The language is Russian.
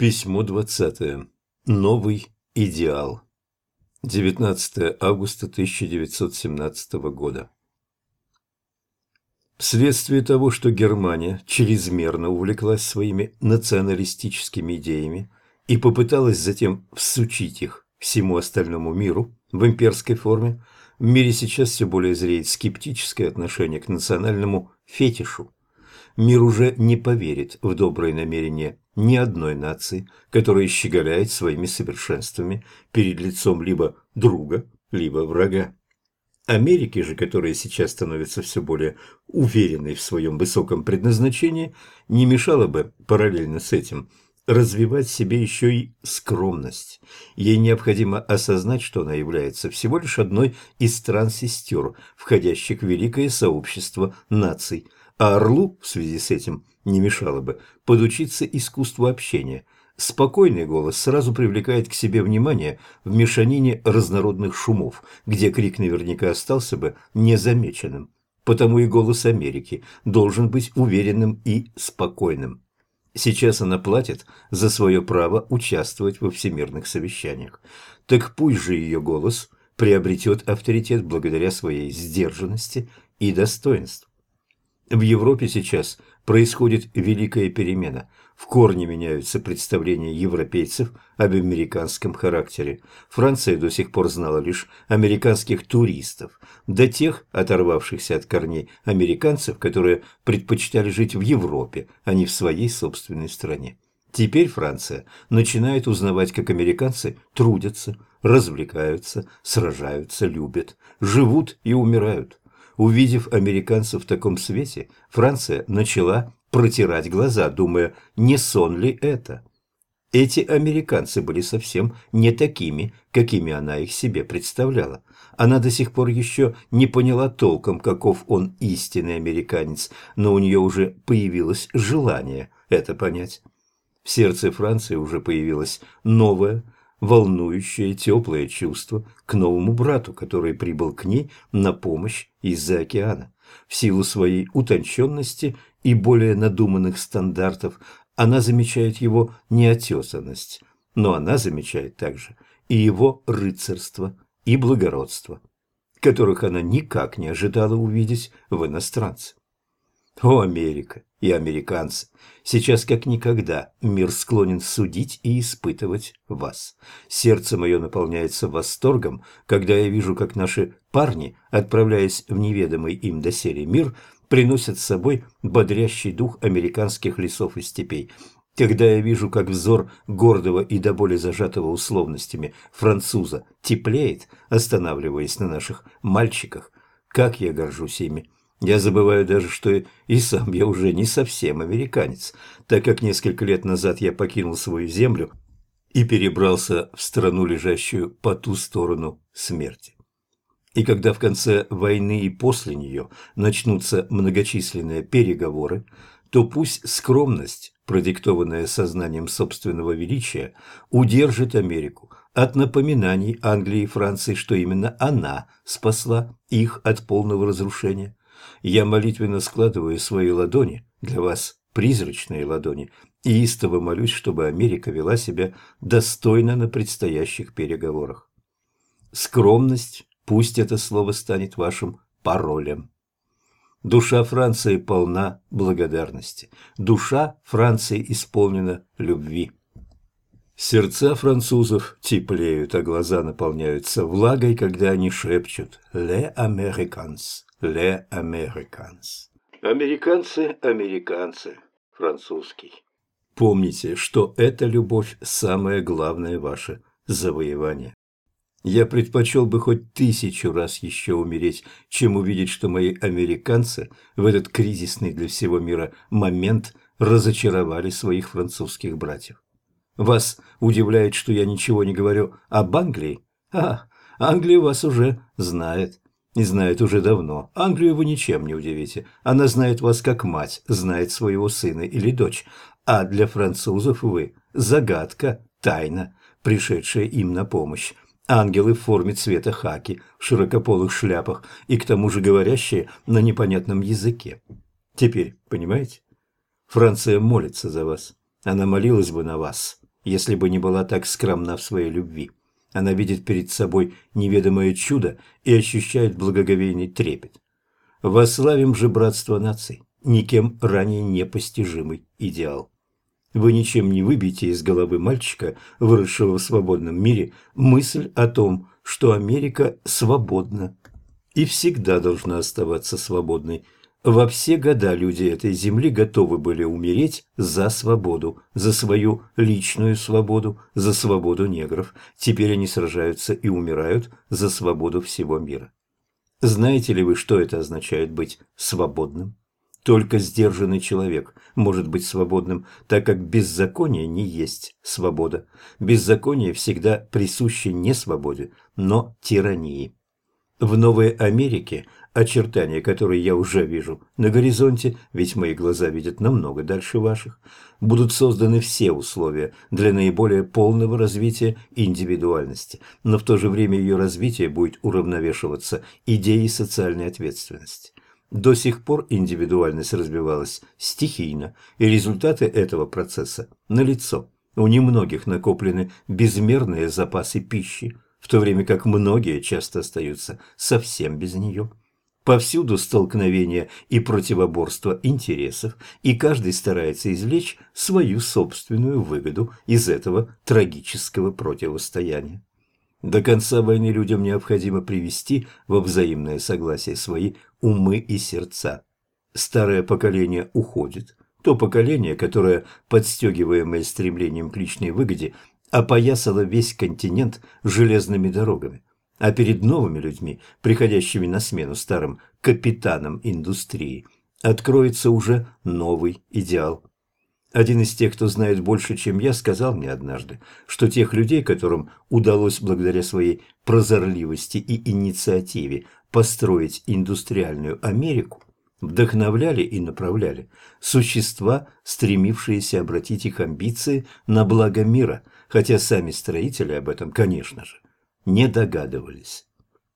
Письмо 20. Новый идеал. 19 августа 1917 года. Вследствие того, что Германия чрезмерно увлеклась своими националистическими идеями и попыталась затем всучить их всему остальному миру в имперской форме, в мире сейчас все более зреет скептическое отношение к национальному фетишу. Мир уже не поверит в добрые намерения ни одной нации, которая щеголяет своими совершенствами перед лицом либо друга, либо врага. Америке же, которая сейчас становится все более уверенной в своем высоком предназначении, не мешало бы параллельно с этим развивать в себе еще и скромность. Ей необходимо осознать, что она является всего лишь одной из стран-сестер, входящих в великое сообщество наций, а Орлу в связи с этим не мешало бы подучиться искусству общения. Спокойный голос сразу привлекает к себе внимание в мешанине разнородных шумов, где крик наверняка остался бы незамеченным. Потому и голос Америки должен быть уверенным и спокойным. Сейчас она платит за свое право участвовать во всемирных совещаниях. Так пусть же ее голос приобретет авторитет благодаря своей сдержанности и достоинству. В Европе сейчас происходит великая перемена. В корне меняются представления европейцев об американском характере. Франция до сих пор знала лишь американских туристов, до тех, оторвавшихся от корней американцев, которые предпочитали жить в Европе, а не в своей собственной стране. Теперь Франция начинает узнавать, как американцы трудятся, развлекаются, сражаются, любят, живут и умирают. Увидев американцев в таком свете, Франция начала протирать глаза, думая, не сон ли это. Эти американцы были совсем не такими, какими она их себе представляла. Она до сих пор еще не поняла толком, каков он истинный американец, но у нее уже появилось желание это понять. В сердце Франции уже появилось новое, волнующее, теплое чувство к новому брату, который прибыл к ней на помощь из-за океана. В силу своей утонченности и более надуманных стандартов она замечает его неотесанность, но она замечает также и его рыцарство и благородство, которых она никак не ожидала увидеть в иностранце. О, Америка и американцы! Сейчас как никогда мир склонен судить и испытывать вас. Сердце мое наполняется восторгом, когда я вижу, как наши парни, отправляясь в неведомый им доселе мир, приносят с собой бодрящий дух американских лесов и степей. Когда я вижу, как взор гордого и до боли зажатого условностями француза теплеет, останавливаясь на наших мальчиках, как я горжусь ими. Я забываю даже, что и сам я уже не совсем американец, так как несколько лет назад я покинул свою землю и перебрался в страну, лежащую по ту сторону смерти. И когда в конце войны и после нее начнутся многочисленные переговоры, то пусть скромность, продиктованная сознанием собственного величия, удержит Америку от напоминаний Англии и Франции, что именно она спасла их от полного разрушения. Я молитвенно складываю свои ладони, для вас призрачные ладони, и истово молюсь, чтобы Америка вела себя достойно на предстоящих переговорах. Скромность, пусть это слово станет вашим паролем. Душа Франции полна благодарности. Душа Франции исполнена любви. Сердца французов теплеют, а глаза наполняются влагой, когда они шепчут «Les Américains, les Américains». Американцы, американцы, французский. Помните, что эта любовь – самое главное ваше завоевание. Я предпочел бы хоть 1000 раз еще умереть, чем увидеть, что мои американцы в этот кризисный для всего мира момент разочаровали своих французских братьев. Вас удивляет, что я ничего не говорю об Англии? Англия вас уже знает. И знает уже давно. Англию вы ничем не удивите. Она знает вас как мать знает своего сына или дочь. А для французов вы – загадка, тайна, пришедшая им на помощь. Ангелы в форме цвета хаки, в широкополых шляпах и к тому же говорящие на непонятном языке. Теперь, понимаете? Франция молится за вас. Она молилась бы на вас если бы не была так скромна в своей любви. Она видит перед собой неведомое чудо и ощущает благоговейный трепет. Восславим же братство наций, никем ранее непостижимый идеал. Вы ничем не выбьете из головы мальчика, выросшего в свободном мире, мысль о том, что Америка свободна и всегда должна оставаться свободной. Во все года люди этой земли готовы были умереть за свободу, за свою личную свободу, за свободу негров. Теперь они сражаются и умирают за свободу всего мира. Знаете ли вы, что это означает быть свободным? Только сдержанный человек может быть свободным, так как беззаконие не есть свобода. Беззаконие всегда присуще не свободе, но тирании. В Новой Америке, очертания которой я уже вижу на горизонте, ведь мои глаза видят намного дальше ваших, будут созданы все условия для наиболее полного развития индивидуальности, но в то же время ее развитие будет уравновешиваться идеей социальной ответственности. До сих пор индивидуальность развивалась стихийно, и результаты этого процесса налицо. У немногих накоплены безмерные запасы пищи, в то время как многие часто остаются совсем без нее. Повсюду столкновения и противоборство интересов, и каждый старается извлечь свою собственную выгоду из этого трагического противостояния. До конца войны людям необходимо привести во взаимное согласие свои умы и сердца. Старое поколение уходит. То поколение, которое, подстегиваемое стремлением к личной выгоде, опоясало весь континент железными дорогами. А перед новыми людьми, приходящими на смену старым капитанам индустрии, откроется уже новый идеал. Один из тех, кто знает больше, чем я, сказал мне однажды, что тех людей, которым удалось благодаря своей прозорливости и инициативе построить индустриальную Америку, вдохновляли и направляли существа, стремившиеся обратить их амбиции на благо мира, хотя сами строители об этом, конечно же, не догадывались.